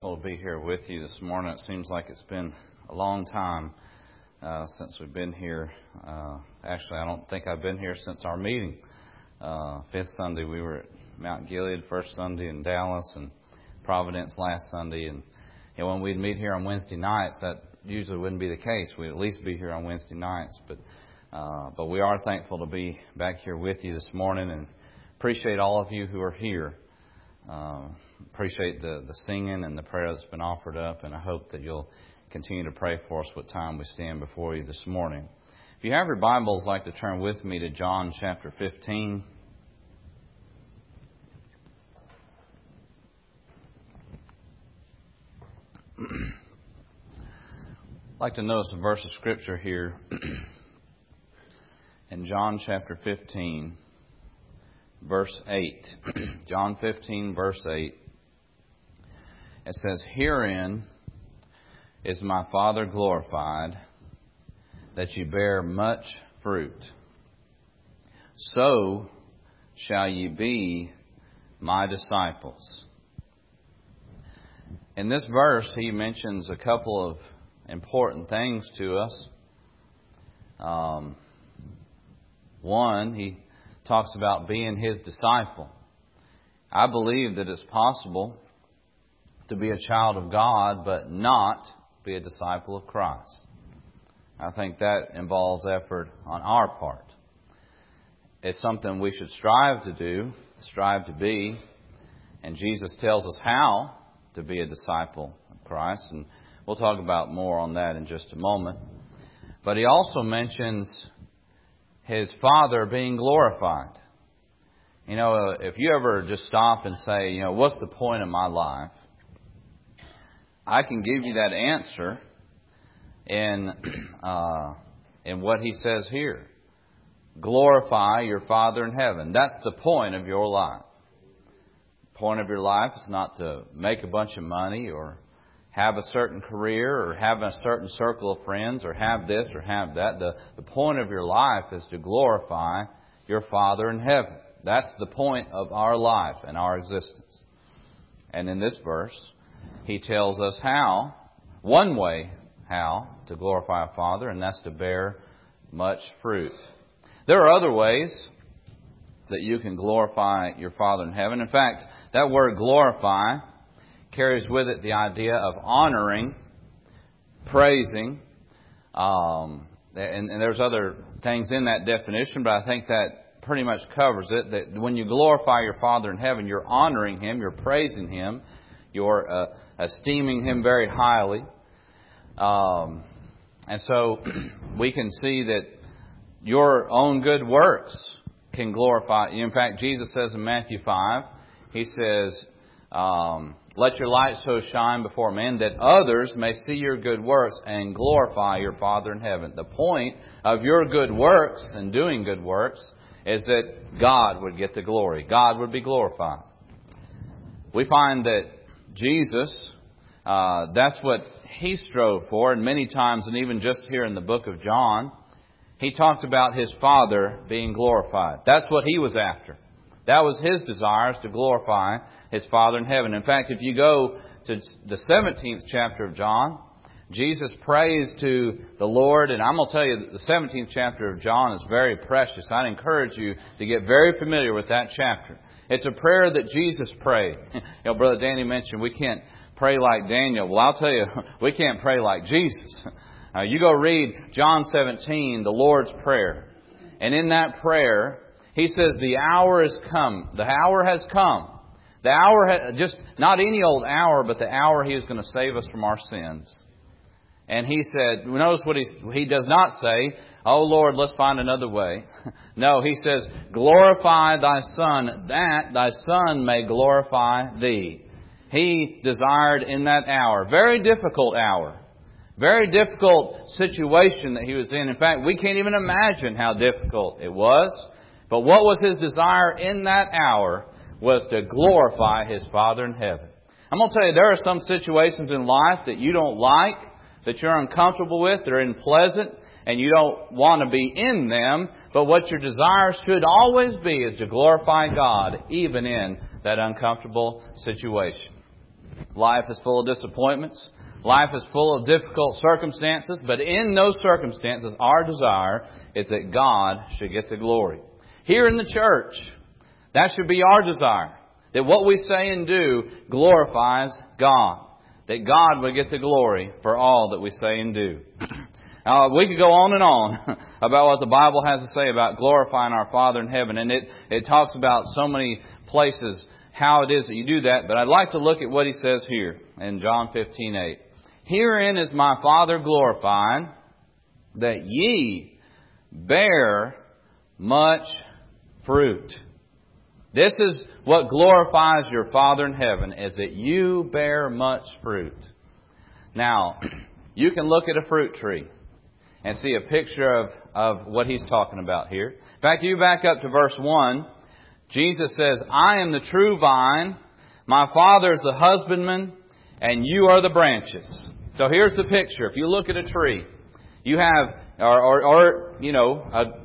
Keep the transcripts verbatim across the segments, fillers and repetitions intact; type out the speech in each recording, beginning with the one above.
To be here with you this morning. It seems like it's been a long time uh, since we've been here. Uh, actually, I don't think I've been here since our meeting. Uh, fifth Sunday, we were at Mount Gilead. First Sunday in Dallas, and Providence last Sunday. And you know, when we'd meet here on Wednesday nights, that usually wouldn't be the case. We'd at least be here on Wednesday nights. But uh, but we are thankful to be back here with you this morning, and appreciate all of you who are here. Uh, appreciate the, the singing and the prayer that's been offered up, and I hope that you'll continue to pray for us what time we stand before you this morning. If you have your Bibles, I'd like to turn with me to John chapter fifteen. I'd like to notice a verse of Scripture here in John chapter fifteen, verse eight. John fifteen, verse eight. It says, "Herein is my Father glorified, that ye bear much fruit. So shall ye be my disciples." In this verse, he mentions a couple of important things to us. Um, one, he talks about being His disciple. I believe that it's possible to be a child of God, but not be a disciple of Christ. I think that involves effort on our part. It's something we should strive to do, strive to be, and Jesus tells us how to be a disciple of Christ, and we'll talk about more on that in just a moment. But he also mentions His Father being glorified. You know, if you ever just stop and say, you know, what's the point of my life? I can give you that answer in uh, in what he says here. Glorify your Father in heaven. That's the point of your life. The point of your life is not to make a bunch of money or have a certain career or have a certain circle of friends or have this or have that. The, the point of your life is to glorify your Father in heaven. That's the point of our life and our existence. And in this verse, he tells us how, one way how to glorify our Father, and that's to bear much fruit. There are other ways that you can glorify your Father in heaven. In fact, that word glorify carries with it the idea of honoring, praising, um, and, and there's other things in that definition, but I think that pretty much covers it. That when you glorify your Father in heaven, you're honoring Him, you're praising Him, you're uh, esteeming Him very highly. Um, and so we can see that your own good works can glorify. In fact, Jesus says in Matthew five, He says, um, "Let your light so shine before men that others may see your good works and glorify your Father in heaven." The point of your good works and doing good works is that God would get the glory. God would be glorified. We find that Jesus, uh, that's what He strove for. And many times, and even just here in the book of John, He talked about His Father being glorified. That's what He was after. That was His desires, to glorify His Father in heaven. In fact, if you go to the seventeenth chapter of John, Jesus prays to the Lord. And I'm going to tell you that the seventeenth chapter of John is very precious. I'd encourage you to get very familiar with that chapter. It's a prayer that Jesus prayed. You know, Brother Danny mentioned we can't pray like Daniel. Well, I'll tell you, we can't pray like Jesus. Uh, you go read John seventeen, the Lord's Prayer. And in that prayer, He says, the hour has come. The hour has come. The hour, ha- just not any old hour, but the hour He is going to save us from our sins. And He said, notice what He, he does not say, "Oh Lord, let's find another way." No, He says, "Glorify Thy Son, that Thy Son may glorify Thee." He desired in that hour, very difficult hour, very difficult situation that He was in. In fact, we can't even imagine how difficult it was. But what was His desire in that hour was to glorify His Father in heaven. I'm going to tell you, there are some situations in life that you don't like, that you're uncomfortable with, they're unpleasant, and you don't want to be in them. But what your desire should always be is to glorify God, even in that uncomfortable situation. Life is full of disappointments. Life is full of difficult circumstances. But in those circumstances, our desire is that God should get the glory. Here in the church, that should be our desire. That what we say and do glorifies God. That God will get the glory for all that we say and do. Now, we could go on and on about what the Bible has to say about glorifying our Father in heaven. And it, it talks about so many places how it is that you do that. But I'd like to look at what He says here in John fifteen eight. Herein is my Father glorified, that ye bear much fruit. This is what glorifies your Father in heaven, is that you bear much fruit. Now, you can look at a fruit tree and see a picture of, of what He's talking about here. In fact, you back up to verse one. Jesus says, I am the true vine, my Father is the husbandman, and you are the branches. So here's the picture. If you look at a tree, you have, or, or, or you know,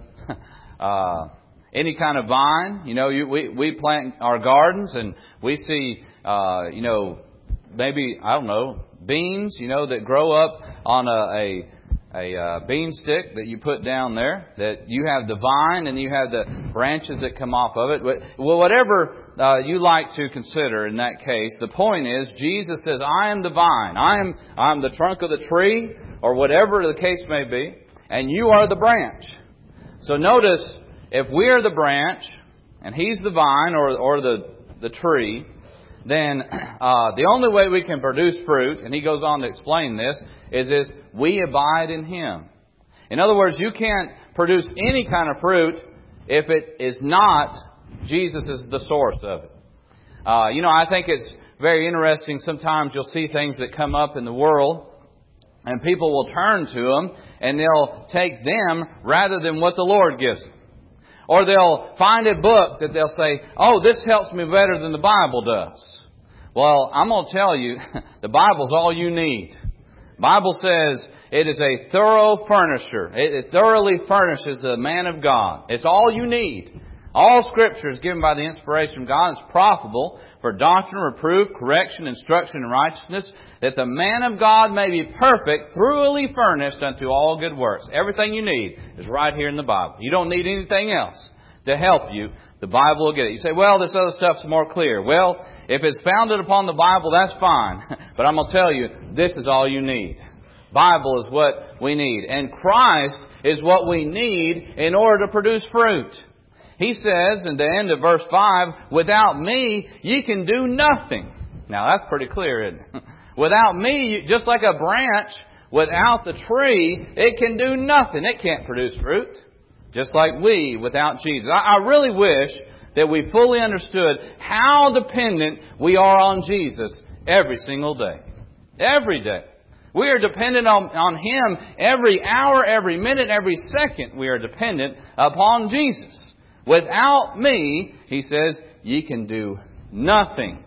a, uh, any kind of vine. You know, you, we, we plant our gardens and we see, uh, you know, maybe, I don't know, beans, you know, that grow up on a, a a uh, bean stick that you put down there, that you have the vine and you have the branches that come off of it. Well, whatever uh, you like to consider in that case, the point is Jesus says, I am the vine. I am I'm the trunk of the tree, or whatever the case may be, and you are the branch. So notice, if we are the branch and He's the vine or, or the, the tree, then uh, the only way we can produce fruit, and He goes on to explain this, is this, we abide in Him. In other words, you can't produce any kind of fruit if it is not Jesus is the source of it. Uh, you know, I think it's very interesting. Sometimes you'll see things that come up in the world, and people will turn to them, and they'll take them rather than what the Lord gives them. Or they'll find a book that they'll say, oh, this helps me better than the Bible does. Well, I'm going to tell you, the Bible's all you need. The Bible says it is a thorough furnisher. It, it thoroughly furnishes the man of God. It's all you need. All Scripture is given by the inspiration of God. It's profitable for doctrine, reproof, correction, instruction, and righteousness, that the man of God may be perfect, thoroughly furnished unto all good works. Everything you need is right here in the Bible. You don't need anything else to help you. The Bible will get it. You say, well, this other stuff's more clear. Well, if it's founded upon the Bible, that's fine. But I'm going to tell you, this is all you need. Bible is what we need. And Christ is what we need in order to produce fruit. He says in the end of verse five, without me, ye can do nothing. Now that's pretty clear, isn't it? Without me, just like a branch without the tree, it can do nothing. It can't produce fruit. Just like we without Jesus. I, I really wish that we fully understood how dependent we are on Jesus every single day. Every day. We are dependent on, on Him every hour, every minute, every second. We are dependent upon Jesus. Without me, He says, ye can do nothing.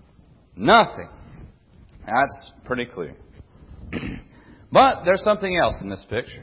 Nothing. That's pretty clear. But there's something else in this picture.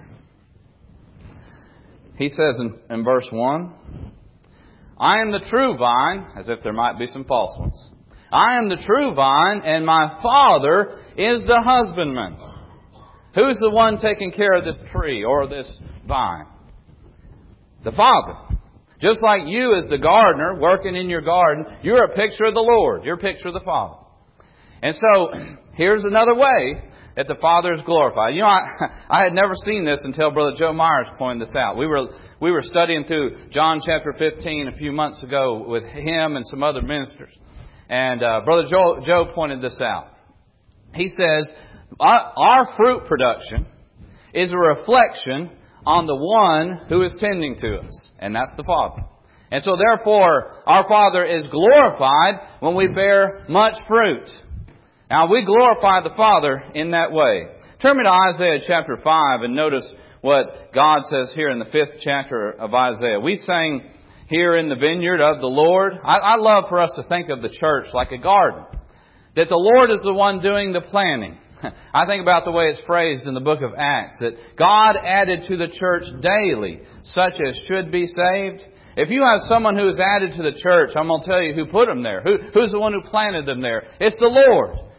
He says in, in verse one, I am the true vine, as if there might be some false ones. I am the true vine, and my Father is the husbandman. Who's the one taking care of this tree or this vine? The Father. Just like you as the gardener working in your garden, you're a picture of the Lord. You're a picture of the Father. And so, here's another way that the Father is glorified. You know, I, I had never seen this until Brother Joe Myers pointed this out. We were we were studying through John chapter fifteen a few months ago with him and some other ministers. And uh, Brother Joe, Joe pointed this out. He says, our, our fruit production is a reflection on the one who is tending to us. And that's the Father. And so therefore, our Father is glorified when we bear much fruit. Now, we glorify the Father in that way. Turn me to Isaiah chapter five and notice what God says here in the fifth chapter of Isaiah. We sang here in the vineyard of the Lord. I, I love for us to think of the church like a garden. That the Lord is the one doing the planting. I think about the way it's phrased in the book of Acts, that God added to the church daily such as should be saved. If you have someone who is added to the church, I'm going to tell you who put them there. Who, who's the one who planted them there? It's the Lord.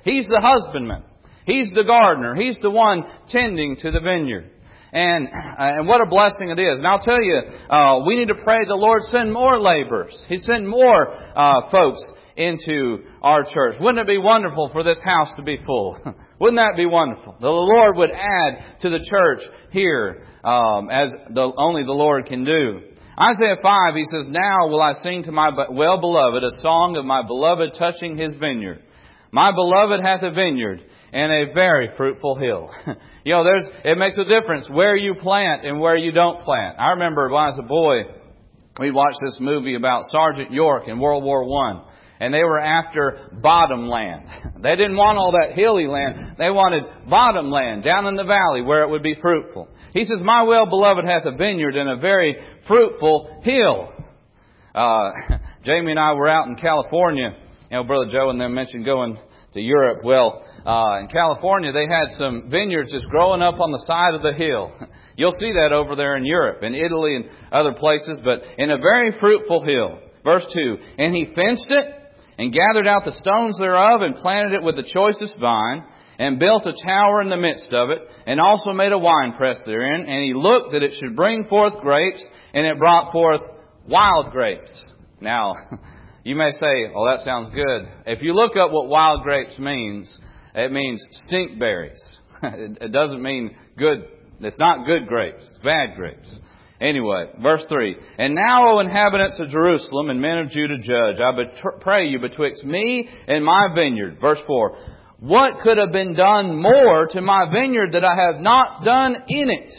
He's the husbandman. He's the gardener. He's the one tending to the vineyard. And uh, and what a blessing it is. And I'll tell you, uh, we need to pray the Lord send more laborers. He send more uh, folks into our church. Wouldn't it be wonderful for this house to be full? Wouldn't that be wonderful? The Lord would add to the church here um, as the, only the Lord can do. Isaiah five, he says, "Now will I sing to my well-beloved a song of my beloved touching his vineyard. My beloved hath a vineyard and a very fruitful hill." You know, there's it makes a difference where you plant and where you don't plant. I remember when I was a boy, we watched this movie about Sergeant York in World War One. And they were after bottom land. They didn't want all that hilly land. They wanted bottom land down in the valley where it would be fruitful. He says, "My well-beloved hath a vineyard and a very fruitful hill." Uh, Jamie and I were out in California. You know, Brother Joe and them mentioned going to Europe. Well, uh, in California, they had some vineyards just growing up on the side of the hill. You'll see that over there in Europe, in Italy and other places, but in a very fruitful hill. Verse two, "And he fenced it, and gathered out the stones thereof, and planted it with the choicest vine, and built a tower in the midst of it, and also made a winepress therein. And he looked that it should bring forth grapes, and it brought forth wild grapes." Now, you may say, "Oh, that sounds good." If you look up what wild grapes means, it means stink berries. It doesn't mean good. It's not good grapes. It's bad grapes. Anyway, verse three, "And now, O inhabitants of Jerusalem and men of Judah, judge, I bet- pray you betwixt me and my vineyard." Verse four, "What could have been done more to my vineyard that I have not done in it?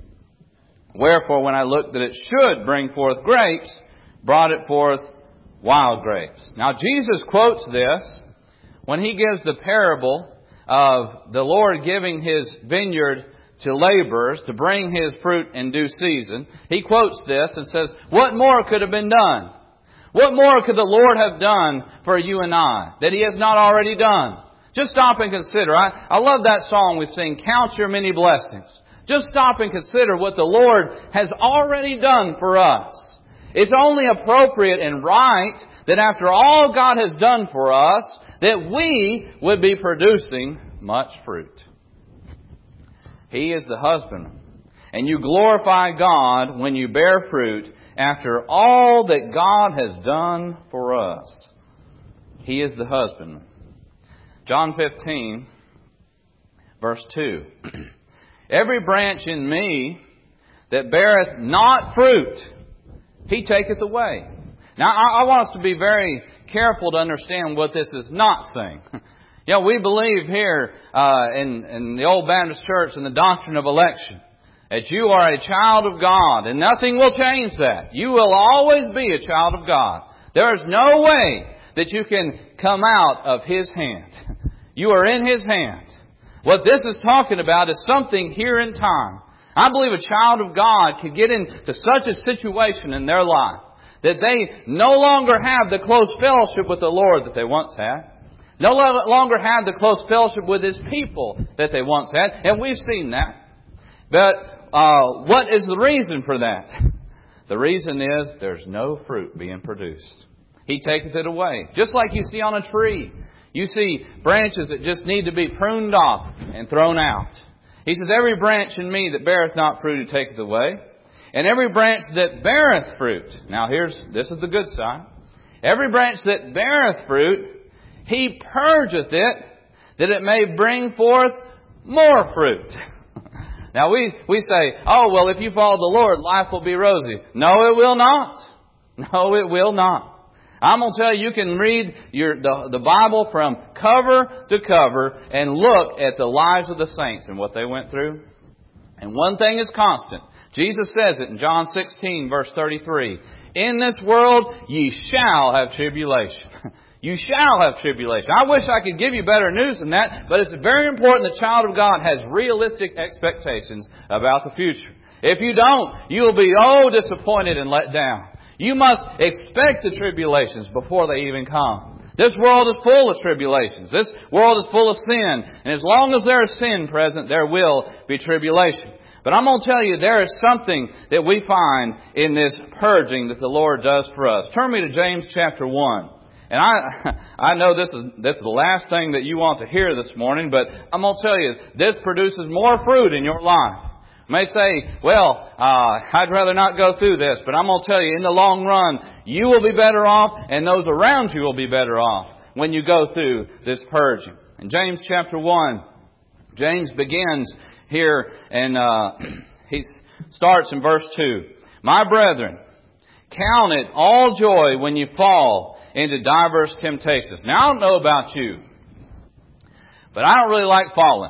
Wherefore, when I looked that it should bring forth grapes, brought it forth wild grapes." Now, Jesus quotes this when He gives the parable of the Lord giving His vineyard to laborers to bring His fruit in due season. He quotes this and says, what more could have been done? What more could the Lord have done for you and I that He has not already done? Just stop and consider. I, I love that song we sing, "Count Your Many Blessings." Just stop and consider what the Lord has already done for us. It's only appropriate and right that after all God has done for us, that we would be producing much fruit. He is the husbandman. And you glorify God when you bear fruit after all that God has done for us. He is the husbandman. John fifteen, verse two. "Every branch in me that beareth not fruit, He taketh away." Now, I, I want us to be very careful to understand what this is not saying. You know, we believe here uh, in, in the Old Baptist Church in the doctrine of election that you are a child of God, and nothing will change that. You will always be a child of God. There is no way that you can come out of His hand. You are in His hand. What this is talking about is something here in time. I believe a child of God could get into such a situation in their life that they no longer have the close fellowship with the Lord that they once had. No longer have the close fellowship with His people that they once had. And we've seen that. But uh, what is the reason for that? The reason is there's no fruit being produced. He taketh it away. Just like you see on a tree. You see branches that just need to be pruned off and thrown out. He says, "Every branch in me that beareth not fruit, He taketh away. And every branch that beareth fruit." Now here's, this is the good side. "Every branch that beareth fruit, He purgeth it, that it may bring forth more fruit." Now we, we say, "Oh, well, if you follow the Lord, life will be rosy." No, it will not. No, it will not. I'm going to tell you, you can read your, the, the Bible from cover to cover and look at the lives of the saints and what they went through. And one thing is constant. Jesus says it in John sixteen, verse thirty-three. "In this world ye shall have tribulation." You shall have tribulation. I wish I could give you better news than that, but it's very important the child of God has realistic expectations about the future. If you don't, you'll be, oh, disappointed and let down. You must expect the tribulations before they even come. This world is full of tribulations. This world is full of sin. And as long as there is sin present, there will be tribulation. But I'm going to tell you, there is something that we find in this purging that the Lord does for us. Turn me to James chapter one. And I I know this is this is the last thing that you want to hear this morning, but I'm going to tell you, this produces more fruit in your life. You may say, well, uh, I'd rather not go through this, but I'm going to tell you, in the long run, you will be better off, and those around you will be better off when you go through this purging. In James chapter one, James begins here, and uh, he starts in verse two. My brethren, count it all joy when you fall into diverse temptations. Now, I don't know about you, but I don't really like falling.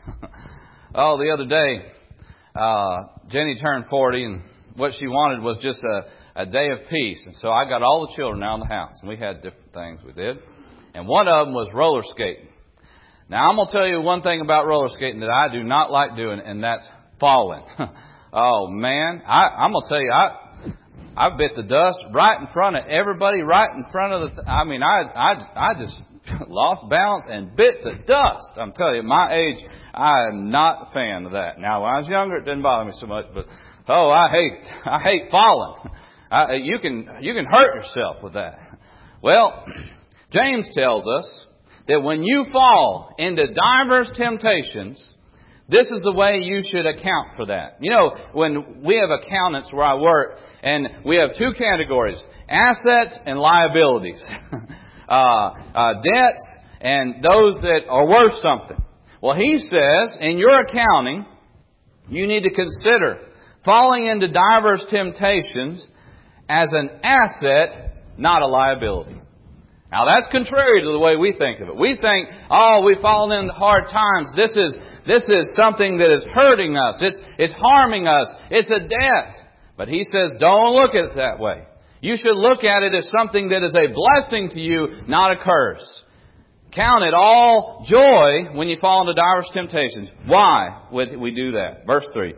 Oh, the other day, uh, Jenny turned forty, and what she wanted was just a, a day of peace. And so I got all the children out of the house, and we had different things we did. And one of them was roller skating. Now, I'm going to tell you one thing about roller skating that I do not like doing, and that's falling. Oh, man. I, I'm going to tell you, I I bit the dust right in front of everybody, right in front of the... Th- I mean, I, I, I just lost balance and bit the dust. I'm telling you, my age, I am not a fan of that. Now, when I was younger, it didn't bother me so much, but, oh, I hate, I hate falling. I, you can, you can hurt yourself with that. Well, James tells us that when you fall into diverse temptations, this is the way you should account for that. You know, when we have accountants where I work, and we have two categories, assets and liabilities. uh, uh, debts and those that are worth something. Well, he says, in your accounting, you need to consider falling into diverse temptations as an asset, not a liability. Now, that's contrary to the way we think of it. We think, oh, we've fallen into hard times. This is, this is something that is hurting us. It's, it's harming us. It's a debt. But he says, don't look at it that way. You should look at it as something that is a blessing to you, not a curse. Count it all joy when you fall into diverse temptations. Why would we do that? Verse three.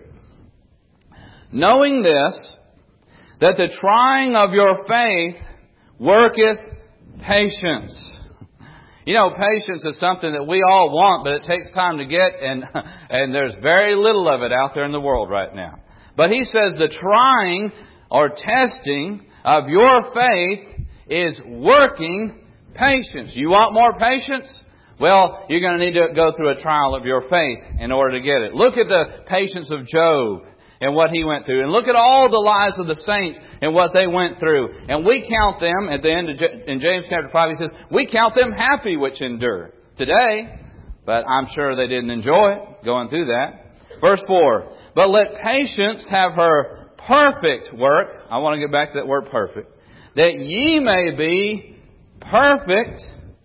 Knowing this, that the trying of your faith worketh patience. You know, patience is something that we all want, but it takes time to get, and and there's very little of it out there in the world right now. But he says the trying or testing of your faith is working patience. You want more patience? Well, you're going to need to go through a trial of your faith in order to get it. Look at the patience of Job and what he went through. And look at all the lives of the saints and what they went through. And we count them, at the end of in James chapter five, he says, we count them happy which endure today. But I'm sure they didn't enjoy it going through that. Verse four, but let patience have her perfect work. I want to get back to that word perfect. That ye may be perfect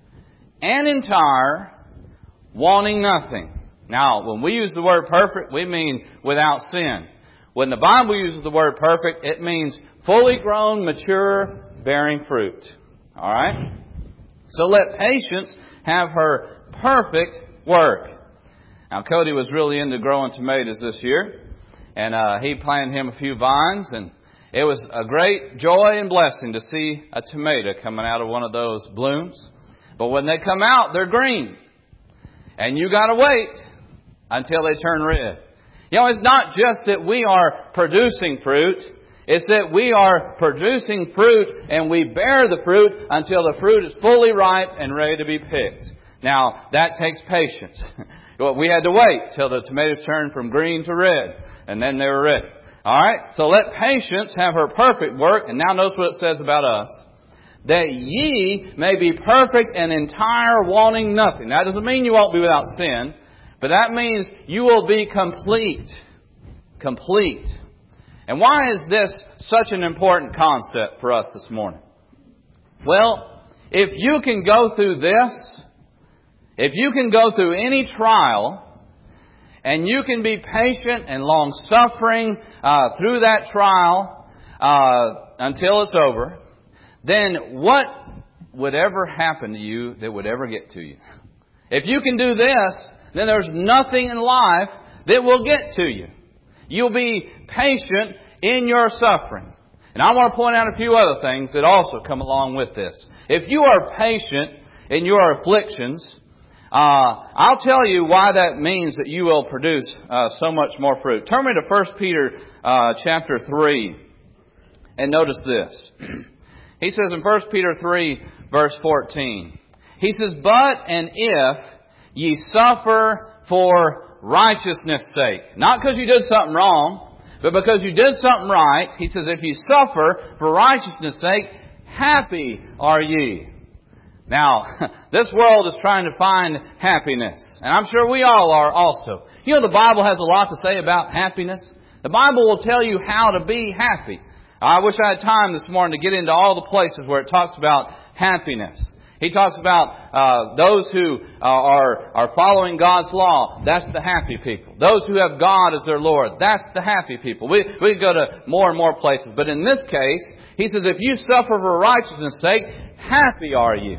and entire, wanting nothing. Now, when we use the word perfect, we mean without sin. When the Bible uses the word perfect, it means fully grown, mature, bearing fruit. All right? So let patience have her perfect work. Now, Cody was really into growing tomatoes this year. And uh, he planted him a few vines. And it was a great joy and blessing to see a tomato coming out of one of those blooms. But when they come out, they're green. And you got to wait until they turn red. You know, it's not just that we are producing fruit. It's that we are producing fruit and we bear the fruit until the fruit is fully ripe and ready to be picked. Now, that takes patience. We had to wait till the tomatoes turned from green to red, and then they were ready. All right? So let patience have her perfect work. And now notice what it says about us. That ye may be perfect and entire, wanting nothing. That doesn't mean you won't be without sin, but that means you will be complete. Complete. And why is this such an important concept for us this morning? Well, if you can go through this, if you can go through any trial, and you can be patient and long-suffering uh, through that trial uh, until it's over, then what would ever happen to you that would ever get to you? If you can do this, then there's nothing in life that will get to you. You'll be patient in your suffering. And I want to point out a few other things that also come along with this. If you are patient in your afflictions, uh, I'll tell you why that means that you will produce uh, so much more fruit. Turn me to First Peter uh, chapter three and notice this. He says in First Peter three, verse fourteen. He says, but and if ye suffer for righteousness' sake. Not because you did something wrong, but because you did something right. He says, if you suffer for righteousness' sake, happy are ye. Now, this world is trying to find happiness. And I'm sure we all are also. You know, the Bible has a lot to say about happiness. The Bible will tell you how to be happy. I wish I had time this morning to get into all the places where it talks about happiness. He talks about uh, those who uh, are are following God's law. That's the happy people. Those who have God as their Lord. That's the happy people. We we go to more and more places. But in this case, he says, if you suffer for righteousness' sake, happy are you.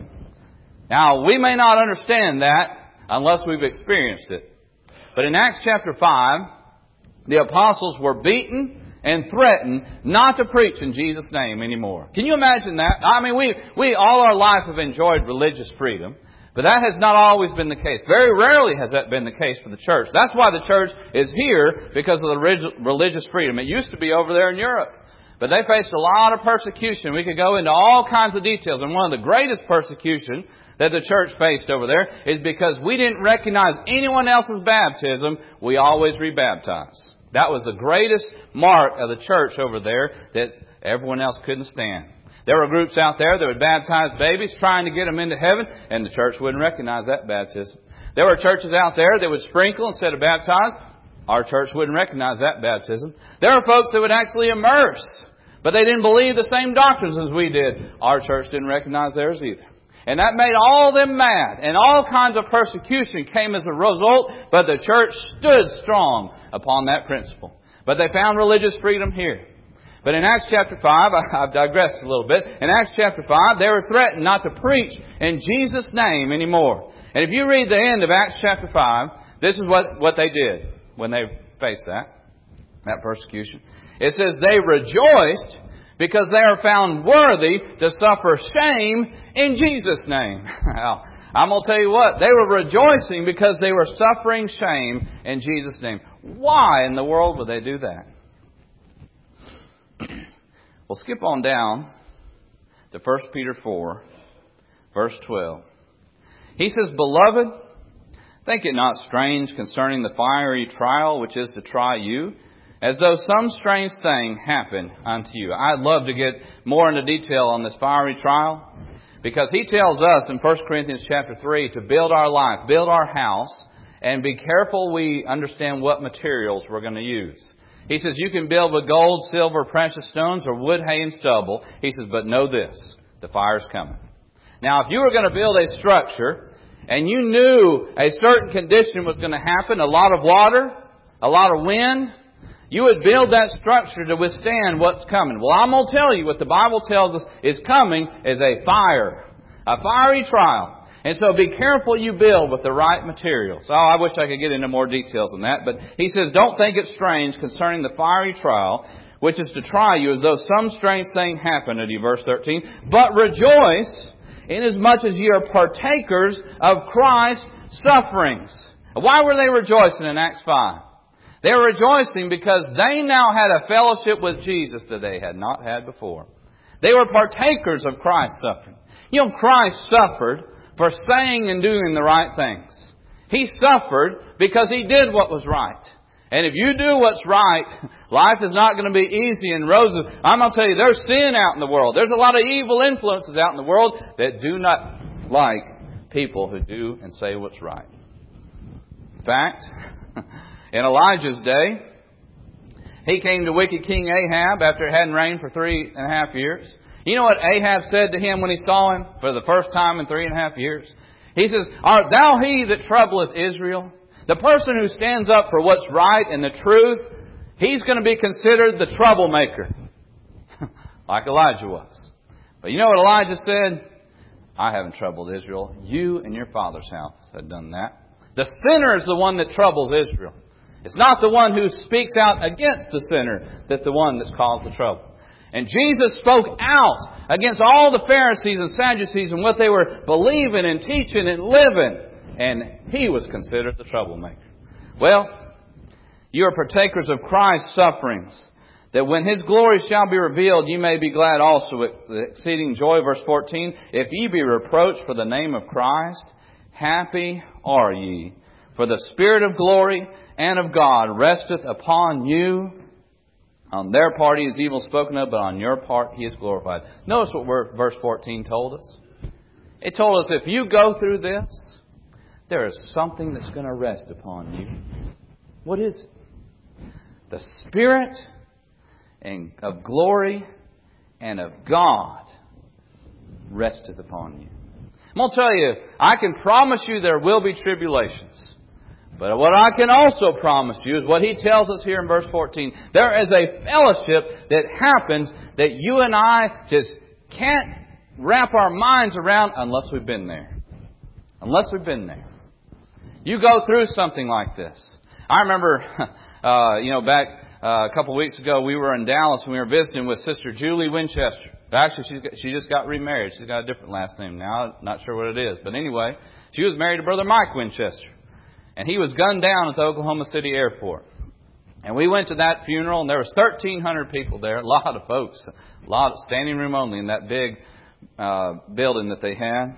Now, we may not understand that unless we've experienced it. But in Acts chapter five, the apostles were beaten and threatened not to preach in Jesus' name anymore. Can you imagine that? I mean, we, we all our life have enjoyed religious freedom, but that has not always been the case. Very rarely has that been the case for the church. That's why the church is here, because of the religious freedom. It used to be over there in Europe. But they faced a lot of persecution. We could go into all kinds of details. And one of the greatest persecution that the church faced over there is because we didn't recognize anyone else's baptism, we always rebaptized. That was the greatest mark of the church over there that everyone else couldn't stand. There were groups out there that would baptize babies trying to get them into heaven, and the church wouldn't recognize that baptism. There were churches out there that would sprinkle instead of baptize. Our church wouldn't recognize that baptism. There were folks that would actually immerse, but they didn't believe the same doctrines as we did. Our church didn't recognize theirs either. And that made all of them mad. And all kinds of persecution came as a result, but the church stood strong upon that principle. But they found religious freedom here. But in Acts chapter five, I've digressed a little bit. In Acts chapter five, they were threatened not to preach in Jesus' name anymore. And if you read the end of Acts chapter five, this is what, what they did when they faced that, that persecution. It says they rejoiced because they are found worthy to suffer shame in Jesus' name. Now, I'm going to tell you what, they were rejoicing because they were suffering shame in Jesus' name. Why in the world would they do that? Well, skip on down to First Peter four, verse twelve. He says, Beloved, think it not strange concerning the fiery trial which is to try you, as though some strange thing happened unto you. I'd love to get more into detail on this fiery trial, because he tells us in First Corinthians chapter three to build our life, build our house, and be careful we understand what materials we're going to use. He says you can build with gold, silver, precious stones, or wood, hay, and stubble. He says, but know this, the fire's coming. Now, if you were going to build a structure and you knew a certain condition was going to happen, a lot of water, a lot of wind, you would build that structure to withstand what's coming. Well, I'm going to tell you what the Bible tells us is coming is a fire, a fiery trial. And so be careful you build with the right materials. Oh, I wish I could get into more details on that. But he says, don't think it strange concerning the fiery trial, which is to try you as though some strange thing happened to you. Verse thirteen. But rejoice inasmuch as ye are partakers of Christ's sufferings. Why were they rejoicing in Acts five? They were rejoicing because they now had a fellowship with Jesus that they had not had before. They were partakers of Christ's suffering. You know, Christ suffered for saying and doing the right things. He suffered because He did what was right. And if you do what's right, life is not going to be easy and roses. I'm going to tell you, there's sin out in the world. There's a lot of evil influences out in the world that do not like people who do and say what's right. In fact, in Elijah's day, he came to wicked King Ahab after it hadn't rained for three and a half years. You know what Ahab said to him when he saw him for the first time in three and a half years? He says, Art thou he that troubleth Israel? The person who stands up for what's right and the truth, he's going to be considered the troublemaker. Like Elijah was. But you know what Elijah said? I haven't troubled Israel. You and your father's house have done that. The sinner is the one that troubles Israel. It's not the one who speaks out against the sinner that's the one that's caused the trouble. And Jesus spoke out against all the Pharisees and Sadducees and what they were believing and teaching and living. And He was considered the troublemaker. Well, you are partakers of Christ's sufferings, that when His glory shall be revealed, you may be glad also with exceeding joy. Verse fourteen, if ye be reproached for the name of Christ, happy are ye, for the Spirit of glory and of God resteth upon you. On their part He is evil spoken of, but on your part He is glorified. Notice what verse fourteen told us. It told us if you go through this, there is something that's going to rest upon you. What is it? The Spirit and of glory and of God resteth upon you. I'm going to tell you, I can promise you there will be tribulations. But what I can also promise you is what He tells us here in verse fourteen. There is a fellowship that happens that you and I just can't wrap our minds around unless we've been there. Unless we've been there. You go through something like this. I remember, uh, you know, back uh, a couple of weeks ago, we were in Dallas and we were visiting with Sister Julie Winchester. Actually, she, she just got remarried. She's got a different last name now. Not sure what it is. But anyway, she was married to Brother Mike Winchester. And he was gunned down at the Oklahoma City airport. And we went to that funeral, and there was thirteen hundred people there. A lot of folks. A lot of standing room only in that big uh, building that they had.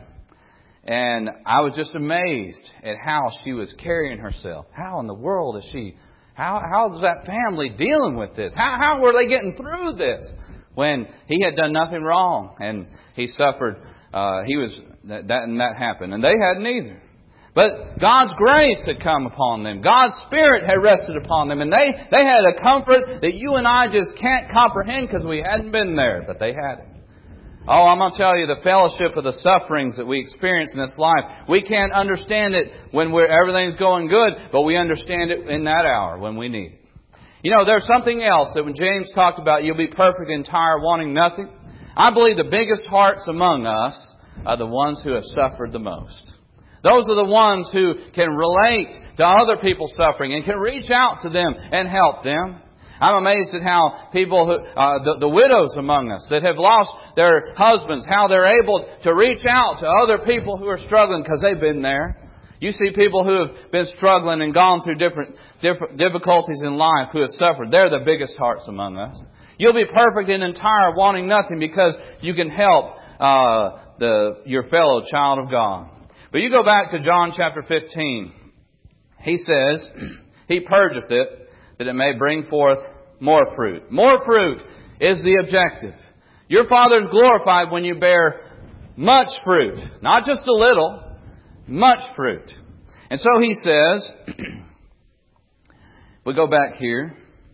And I was just amazed at how she was carrying herself. How in the world is she... How how is that family dealing with this? How how were they getting through this when he had done nothing wrong and he suffered? Uh, he was that, that and that happened, and they hadn't either. But God's grace had come upon them. God's Spirit had rested upon them, and they they had a comfort that you and I just can't comprehend because we hadn't been there, but they had it. Oh, I'm going to tell you, the fellowship of the sufferings that we experience in this life, we can't understand it when we're, everything's going good, but we understand it in that hour when we need it. You know, there's something else that when James talked about you'll be perfect, entire, wanting nothing. I believe the biggest hearts among us are the ones who have suffered the most. Those are the ones who can relate to other people's suffering and can reach out to them and help them. I'm amazed at how people, who, uh, the, the widows among us that have lost their husbands, how they're able to reach out to other people who are struggling because they've been there. You see people who have been struggling and gone through different, different difficulties in life who have suffered. They're the biggest hearts among us. You'll be perfect and entire, wanting nothing because you can help uh, the your fellow child of God. But you go back to John chapter fifteen. He says, He purgeth it, that it may bring forth more fruit. More fruit is the objective. Your Father is glorified when you bear much fruit. Not just a little, much fruit. And so He says, we go back here.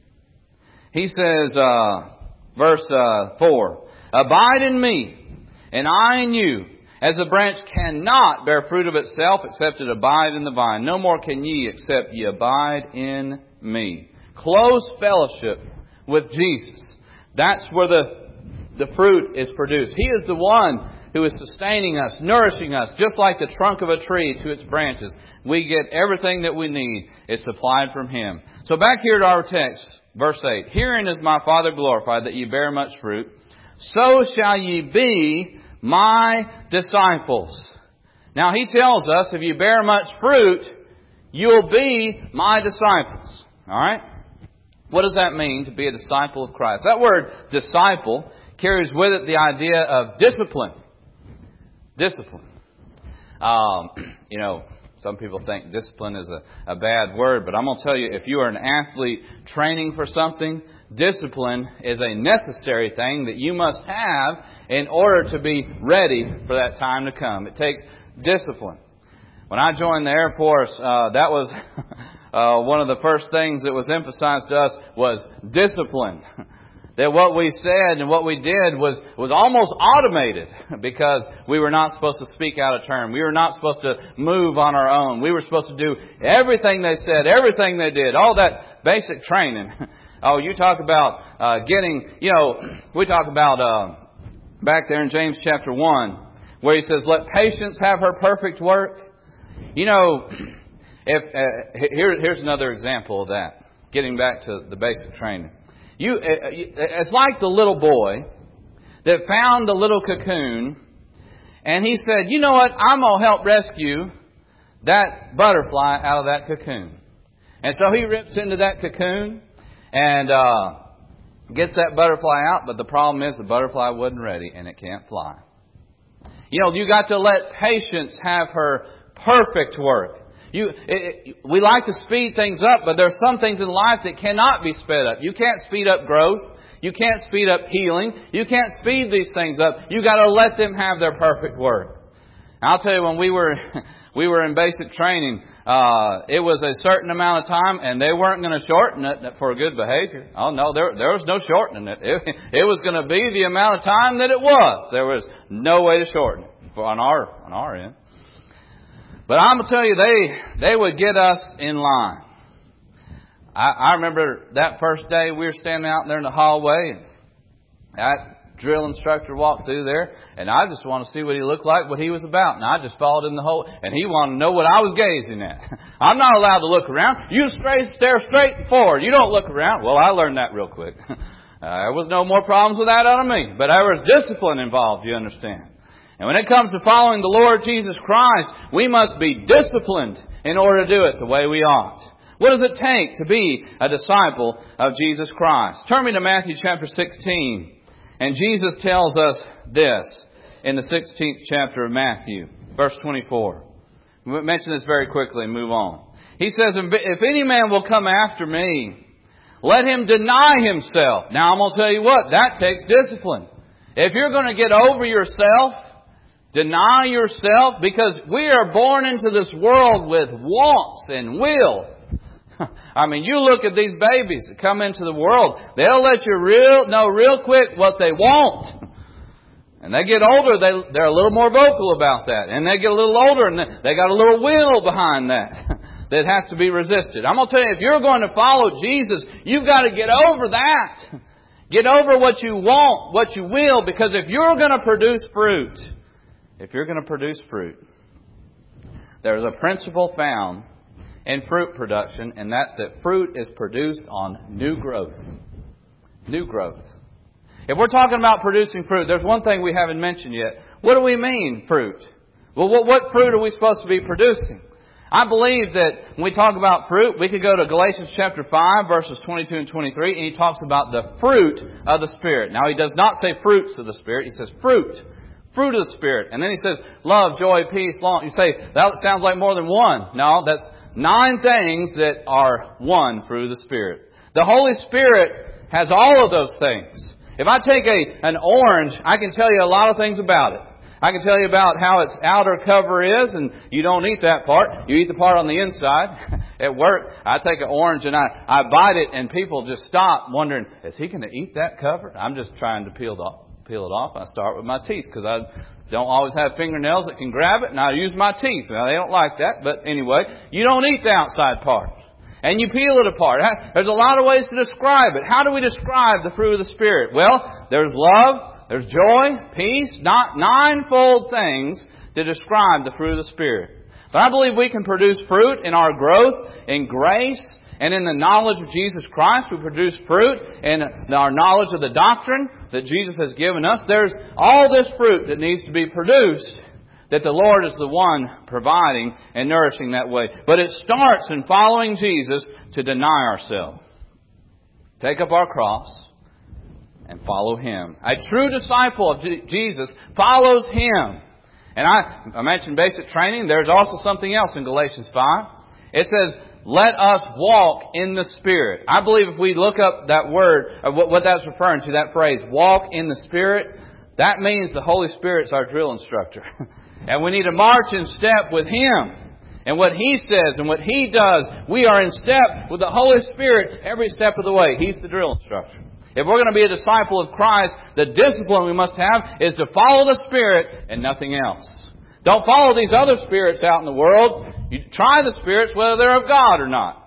He says, uh, verse uh, four, abide in me, and I in you. As a branch cannot bear fruit of itself except it abide in the vine, no more can ye except ye abide in me. Close fellowship with Jesus. That's where the, the fruit is produced. He is the one who is sustaining us, nourishing us, just like the trunk of a tree to its branches. We get everything that we need. It's supplied from Him. So back here to our text, verse eight. Herein is my Father glorified, that ye bear much fruit. So shall ye be my disciples. Now He tells us if you bear much fruit, you'll be my disciples. Alright? What does that mean to be a disciple of Christ? That word disciple carries with it the idea of discipline. Discipline. Um, you know, some people think discipline is a, a bad word, but I'm going to tell you, if you are an athlete training for something, discipline is a necessary thing that you must have in order to be ready for that time to come. It takes discipline. When I joined the Air Force, uh, that was uh, one of the first things that was emphasized to us was discipline. That what we said and what we did was, was almost automated because we were not supposed to speak out of turn. We were not supposed to move on our own. We were supposed to do everything they said, everything they did, all that basic training. Oh, you talk about uh, getting, you know, we talk about uh, back there in James chapter one where he says, let patience have her perfect work. You know, if uh, here, here's another example of that. Getting back to the basic training. You, it's like the little boy that found the little cocoon and he said, you know what, I'm going to help rescue that butterfly out of that cocoon. And so he rips into that cocoon and uh, gets that butterfly out, but the problem is the butterfly wasn't ready and it can't fly. You know, you got to let patience have her perfect work. You, it, it, we like to speed things up, but there are some things in life that cannot be sped up. You can't speed up growth. You can't speed up healing. You can't speed these things up. You got to let them have their perfect work. I'll tell you, when we were we were in basic training, uh, it was a certain amount of time, and they weren't going to shorten it for good behavior. Oh no, there there was no shortening it. It, it was going to be the amount of time that it was. There was no way to shorten it for, on our on our end. But I'm gonna tell you, they they would get us in line. I, I remember that first day we were standing out there in the hallway, and that drill instructor walked through there, and I just want to see what he looked like, what he was about. And I just followed in the hole, and he wanted to know what I was gazing at. I'm not allowed to look around. You straight, stare straight forward. You don't look around. Well, I learned that real quick. Uh, there was no more problems with that out of me. But there was discipline involved, you understand. And when it comes to following the Lord Jesus Christ, we must be disciplined in order to do it the way we ought. What does it take to be a disciple of Jesus Christ? Turn me to Matthew chapter sixteen. And Jesus tells us this in the sixteenth chapter of Matthew, verse twenty-four. We'll mention this very quickly and move on. He says, if any man will come after me, let him deny himself. Now I'm going to tell you what, that takes discipline. If you're going to get over yourself, deny yourself, because we are born into this world with wants and will. I mean, you look at these babies that come into the world, they'll let you real know real quick what they want. And they get older, they, they're a little more vocal about that. And they get a little older and they got a little will behind that that has to be resisted. I'm going to tell you, if you're going to follow Jesus, you've got to get over that. Get over what you want, what you will, because if you're going to produce fruit, if you're going to produce fruit, there's a principle found in fruit production, and that's that fruit is produced on new growth. New growth. If we're talking about producing fruit, there's one thing we haven't mentioned yet. What do we mean, fruit? Well, what, what fruit are we supposed to be producing? I believe that when we talk about fruit, we could go to Galatians chapter five, verses twenty-two and twenty-three, and he talks about the fruit of the Spirit. Now, he does not say fruits of the Spirit. He says fruit. Fruit of the Spirit. And then he says love, joy, peace, long. You say, that sounds like more than one. No, that's nine things that are one through the Spirit. The Holy Spirit has all of those things. If I take a an orange, I can tell you a lot of things about it. I can tell you about how its outer cover is, and you don't eat that part. You eat the part on the inside. At work, I take an orange and I, I bite it, and people just stop wondering, is he going to eat that cover? I'm just trying to peel it off. Peel it off. I start with my teeth because I don't always have fingernails that can grab it, and I use my teeth. Now, they don't like that, but anyway, you don't eat the outside part. And you peel it apart. There's a lot of ways to describe it. How do we describe the fruit of the Spirit? Well, there's love, there's joy, peace, not ninefold things to describe the fruit of the Spirit. But I believe we can produce fruit in our growth, in grace, and in the knowledge of Jesus Christ. We produce fruit in our knowledge of the doctrine that Jesus has given us. There's all this fruit that needs to be produced, that the Lord is the one providing and nourishing that way. But it starts in following Jesus to deny ourselves. Take up our cross and follow Him. A true disciple of Jesus follows Him. And I, I mentioned basic training. There's also something else in Galatians five. It says, let us walk in the Spirit. I believe if we look up that word, or what, what that's referring to, that phrase, walk in the Spirit, that means the Holy Spirit's our drill instructor. And we need to march in step with Him. And what He says and what He does, we are in step with the Holy Spirit every step of the way. He's the drill instructor. If we're going to be a disciple of Christ, the discipline we must have is to follow the Spirit and nothing else. Don't follow these other spirits out in the world. You try the spirits whether they're of God or not.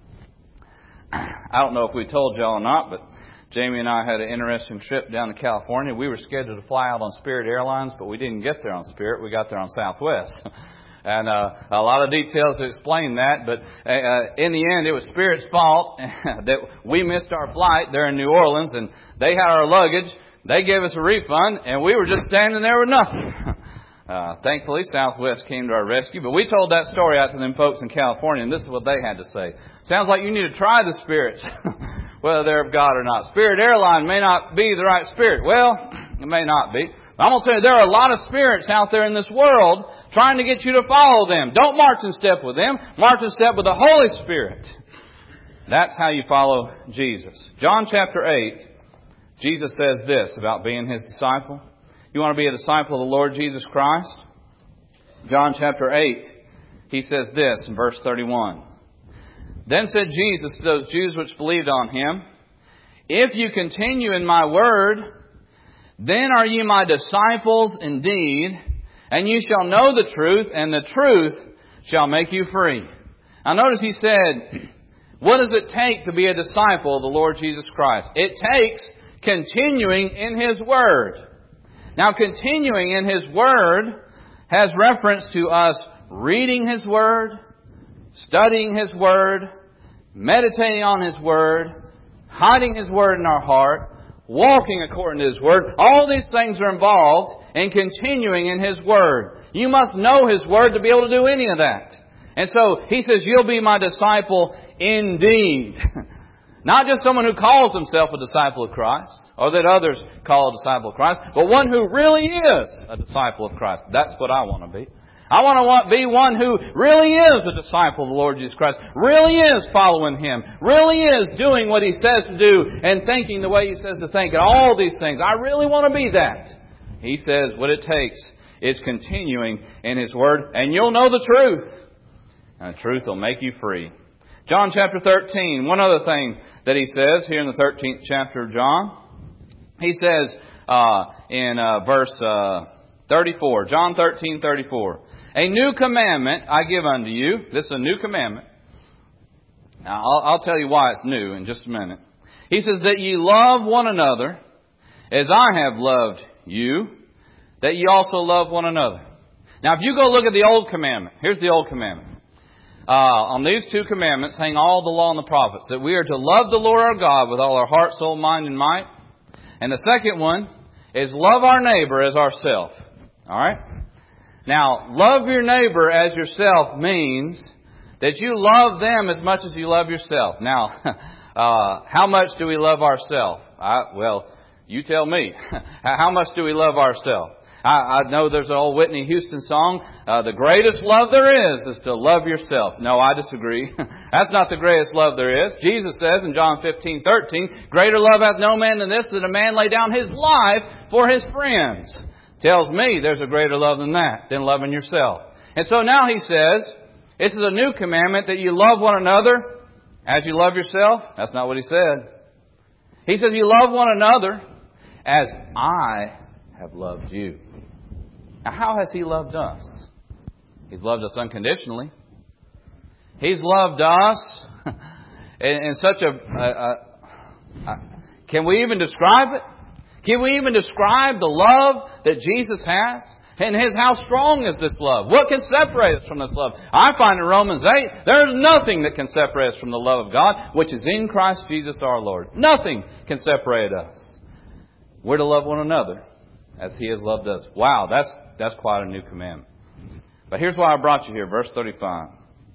I don't know if we told y'all or not, but Jamie and I had an interesting trip down to California. We were scheduled to fly out on Spirit Airlines, but we didn't get there on Spirit. We got there on Southwest. And uh, a lot of details to explain that, but uh, in the end, it was Spirit's fault that we missed our flight there in New Orleans, and they had our luggage. They gave us a refund, and we were just standing there with nothing. Uh, thankfully, Southwest came to our rescue, but we told that story out to them folks in California, and this is what they had to say. Sounds like you need to try the spirits. whether they're of God or not. Spirit Airline may not be the right spirit. Well, it may not be. I'm going to tell you, there are a lot of spirits out there in this world trying to get you to follow them. Don't march in step with them. March in step with the Holy Spirit. That's how you follow Jesus. John chapter eight, Jesus says this about being His disciple. You want to be a disciple of the Lord Jesus Christ? John chapter eight, He says this in verse thirty-one. Then said Jesus to those Jews which believed on Him, If you continue in my word, then are you my disciples indeed, and you shall know the truth, and the truth shall make you free. Now notice He said, what does it take to be a disciple of the Lord Jesus Christ? It takes continuing in His Word. Now continuing in His Word has reference to us reading His Word, studying His Word, meditating on His Word, hiding His Word in our heart, walking according to His Word. All these things are involved in continuing in His Word. You must know His Word to be able to do any of that. And so He says, you'll be my disciple indeed. Not just someone who calls himself a disciple of Christ, or that others call a disciple of Christ, but one who really is a disciple of Christ. That's what I want to be. I want to be one who really is a disciple of the Lord Jesus Christ, really is following Him, really is doing what He says to do and thinking the way He says to think, and all these things. I really want to be that. He says what it takes is continuing in His Word, and you'll know the truth. And the truth will make you free. John chapter thirteen, one other thing that He says here in the thirteenth chapter of John. He says uh, in uh, verse uh, thirty-four, John thirteen thirty-four, a new commandment I give unto you. This is a new commandment. Now, I'll, I'll tell you why it's new in just a minute. He says that ye love one another as I have loved you, that ye also love one another. Now, if you go look at the Old Commandment, here's the Old Commandment. Uh, on these two commandments hang all the law and the prophets, that we are to love the Lord our God with all our heart, soul, mind, and might. And the second one is love our neighbor as ourself. All right? Now, love your neighbor as yourself means that you love them as much as you love yourself. Now, uh, how much do we love ourselves? I, well, you tell me. How much do we love ourselves? I, I know there's an old Whitney Houston song, uh, the greatest love there is is to love yourself. No, I disagree. That's not the greatest love there is. Jesus says in John fifteen thirteen, greater love hath no man than this, that a man lay down his life for his friends. Tells me there's a greater love than that, than loving yourself. And so now He says, this is a new commandment that you love one another as you love yourself. That's not what He said. He says you love one another as I have loved you. Now, how has He loved us? He's loved us unconditionally. He's loved us in, in such a, a, a, a... Can we even describe it? Can we even describe the love that Jesus has? And his, how strong is this love? What can separate us from this love? I find in Romans eight, there is nothing that can separate us from the love of God, which is in Christ Jesus our Lord. Nothing can separate us. We're to love one another as He has loved us. Wow, that's that's quite a new commandment. But here's why I brought you here, verse thirty-five.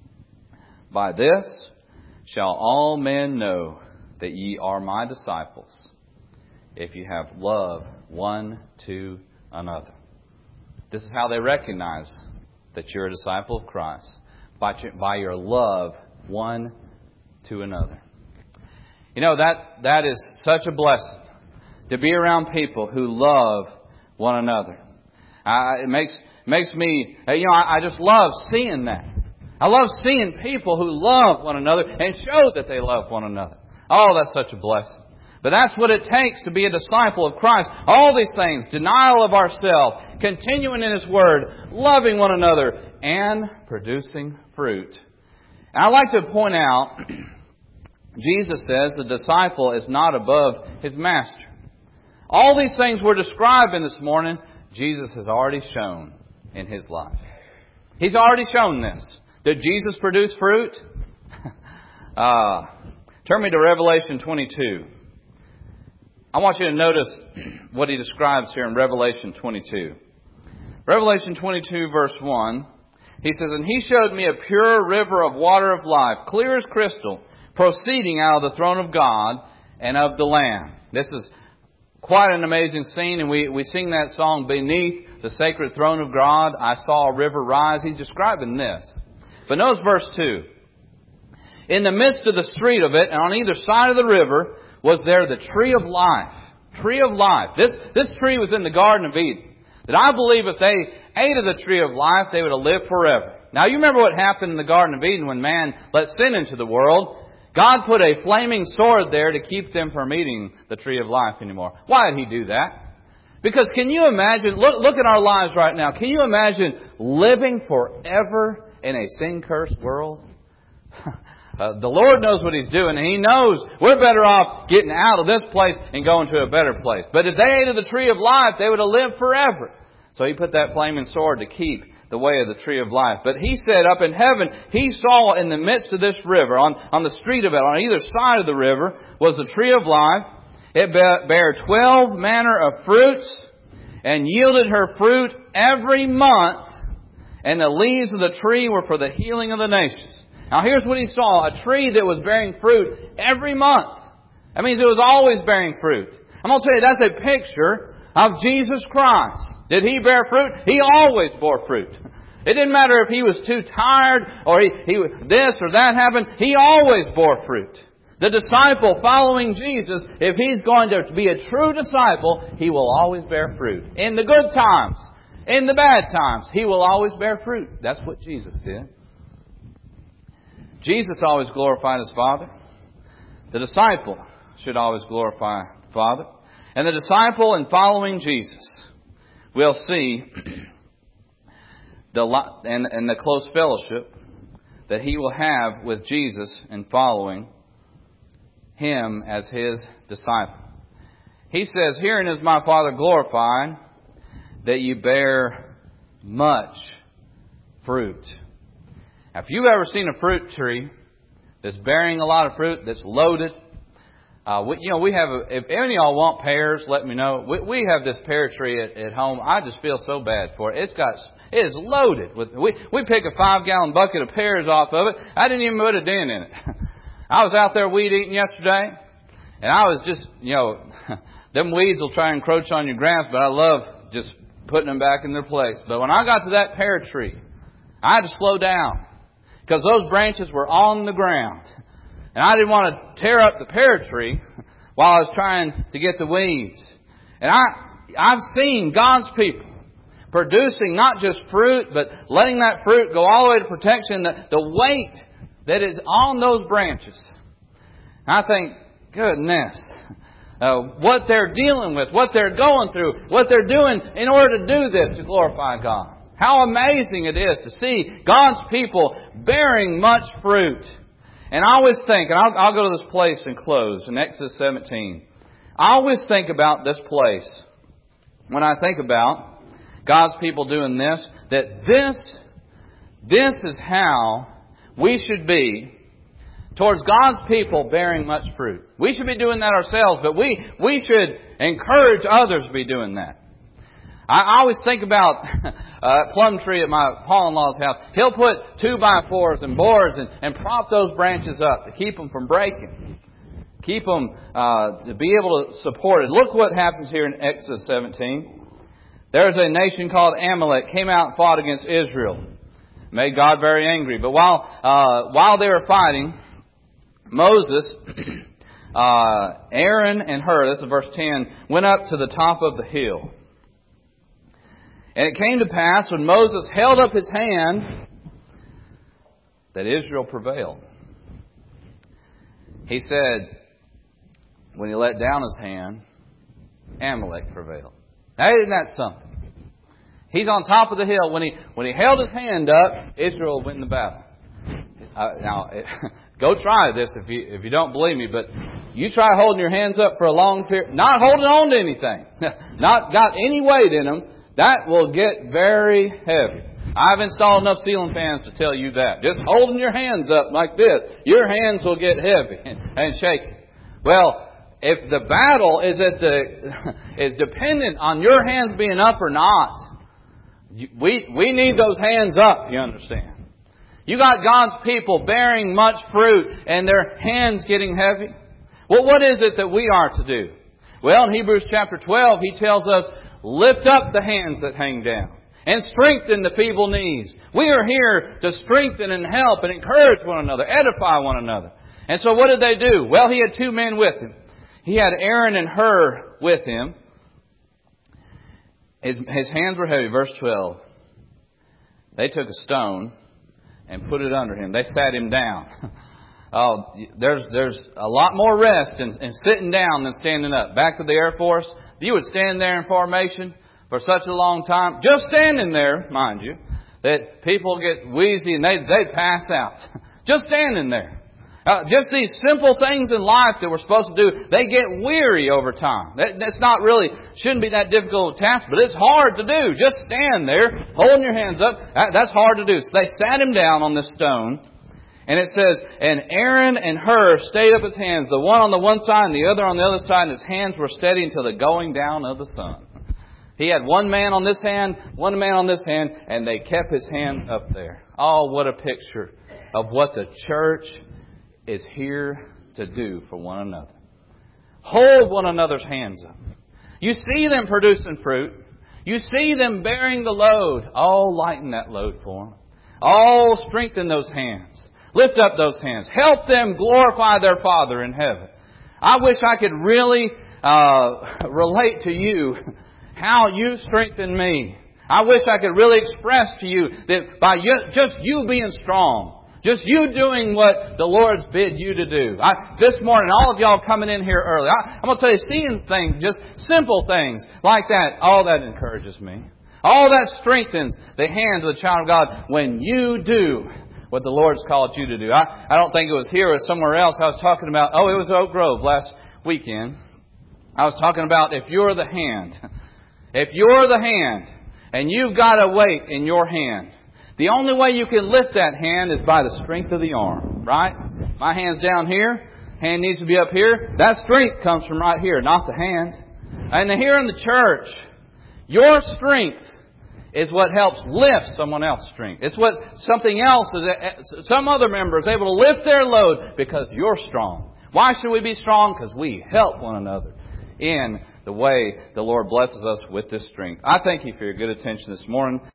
By this shall all men know that ye are my disciples, if you have love one to another. This is how they recognize that you're a disciple of Christ, by your, by your love one to another. You know, that that is such a blessing, to be around people who love one another. Uh, it makes makes me, you know, I, I just love seeing that. I love seeing people who love one another and show that they love one another. Oh, that's such a blessing. But that's what it takes to be a disciple of Christ. All these things, denial of ourselves, continuing in His Word, loving one another, and producing fruit. And I'd like to point out, Jesus says the disciple is not above his master. All these things we're describing this morning, Jesus has already shown in His life. He's already shown this. Did Jesus produce fruit? uh, turn me to Revelation twenty-two. I want you to notice what He describes here in Revelation twenty-two. Revelation twenty-two verse one, He says, And He showed me a pure river of water of life, clear as crystal, proceeding out of the throne of God and of the Lamb. This is quite an amazing scene, and we, we sing that song, Beneath the Sacred Throne of God, I saw a river rise. He's describing this. But notice verse two. In the midst of the street of it, and on either side of the river, was there the tree of life. Tree of life. This, this tree was in the Garden of Eden. That I believe if they ate of the tree of life, they would have lived forever. Now you remember what happened in the Garden of Eden when man let sin into the world. God put a flaming sword there to keep them from eating the tree of life anymore. Why did He do that? Because can you imagine, look, look at our lives right now. Can you imagine living forever in a sin-cursed world? Uh, the Lord knows what He's doing, and He knows we're better off getting out of this place and going to a better place. But if they ate of the tree of life, they would have lived forever. So He put that flaming sword to keep the way of the tree of life. But He said up in heaven, He saw in the midst of this river, on, on the street of it, on either side of the river, was the tree of life. It bare twelve manner of fruits, and yielded her fruit every month, and the leaves of the tree were for the healing of the nations. Now here's what He saw, a tree that was bearing fruit every month. That means it was always bearing fruit. I'm going to tell you, that's a picture of Jesus Christ. Did He bear fruit? He always bore fruit. It didn't matter if He was too tired or he, he this or that happened. He always bore fruit. The disciple following Jesus, if he's going to be a true disciple, he will always bear fruit. In the good times, in the bad times, he will always bear fruit. That's what Jesus did. Jesus always glorified His Father. The disciple should always glorify the Father. And the disciple in following Jesus will see the and, and the close fellowship that he will have with Jesus in following Him as His disciple. He says, herein is my Father glorified, that you bear much fruit. Now, if you've ever seen a fruit tree that's bearing a lot of fruit, that's loaded, uh, we, you know, we have, a, if any of y'all want pears, let me know. We, we have this pear tree at, at home. I just feel so bad for it. It's got, it is loaded with, we, we pick a five gallon bucket of pears off of it. I didn't even put a dent in it. I was out there weed eating yesterday, and I was just, you know, them weeds will try and encroach on your grass, but I love just putting them back in their place. But when I got to that pear tree, I had to slow down, because those branches were on the ground. And I didn't want to tear up the pear tree while I was trying to get the weeds. And I, I've seen God's people producing not just fruit, but letting that fruit go all the way to protection, the, the weight that is on those branches. And I think, goodness, uh, what they're dealing with, what they're going through, what they're doing in order to do this to glorify God. How amazing it is to see God's people bearing much fruit. And I always think, and I'll, I'll go to this place and close, in Exodus seventeen. I always think about this place, when I think about God's people doing this, that this, this is how we should be towards God's people bearing much fruit. We should be doing that ourselves, but we, we should encourage others to be doing that. I always think about a plum tree at my pa-in-law's house. He'll put two by fours and boards and, and prop those branches up to keep them from breaking. Keep them uh, to be able to support it. Look what happens here in Exodus seventeen. There's a nation called Amalek came out and fought against Israel. Made God very angry. But while uh, while they were fighting, Moses, uh, Aaron and Hur, this is verse ten, went up to the top of the hill. And it came to pass when Moses held up his hand that Israel prevailed. He said, when he let down his hand, Amalek prevailed. Now, isn't that something? He's on top of the hill. When he when he held his hand up, Israel would win the battle. Uh, now, go try this if you if you don't believe me, but you try holding your hands up for a long period, not holding on to anything, not got any weight in them. That will get very heavy. I've installed enough ceiling fans to tell you that. Just holding your hands up like this, your hands will get heavy and shaky. Well, if the battle is at the is dependent on your hands being up or not, we we need those hands up, you understand. You got God's people bearing much fruit and their hands getting heavy. Well, what is it that we are to do? Well, in Hebrews chapter twelve, he tells us, lift up the hands that hang down and strengthen the feeble knees. We are here to strengthen and help and encourage one another, edify one another. And so what did they do? Well, he had two men with him. He had Aaron and Hur with him. His, his hands were heavy. Verse twelve. They took a stone and put it under him. They sat him down. Oh, there's there's a lot more rest in, in sitting down than standing up. Back to the Air Force, you would stand there in formation for such a long time, just standing there, mind you, that people get wheezy and they they'd pass out. Just standing there. Uh, just these simple things in life that we're supposed to do, they get weary over time. That, that's not really, shouldn't be that difficult a task, but it's hard to do. Just stand there, holding your hands up. That, that's hard to do. So they sat him down on this stone, and it says, and Aaron and Hur stayed up his hands, the one on the one side and the other on the other side, and his hands were steady until the going down of the sun. He had one man on this hand, one man on this hand, and they kept his hands up there. Oh, what a picture of what the church is here to do for one another. Hold one another's hands up. You see them producing fruit. You see them bearing the load. Oh, lighten that load for them. Oh, strengthen those hands. Lift up those hands. Help them glorify their Father in heaven. I wish I could really uh, relate to you how you strengthen me. I wish I could really express to you that by you, just you being strong, just you doing what the Lord's bid you to do. I, this morning, all of y'all coming in here early, I, I'm going to tell you, seeing things, just simple things like that, all that encourages me. All that strengthens the hand of the child of God when you do what the Lord's called you to do. I, I don't think it was here or somewhere else. I was talking about, oh, it was Oak Grove last weekend. I was talking about if you're the hand, if you're the hand and you've got a weight in your hand, the only way you can lift that hand is by the strength of the arm, right? My hand's down here. Hand needs to be up here. That strength comes from right here, not the hand. And here in the church, your strength is what helps lift someone else's strength. It's what something else, is, some other member is able to lift their load because you're strong. Why should we be strong? Because we help one another in the way the Lord blesses us with this strength. I thank you for your good attention this morning.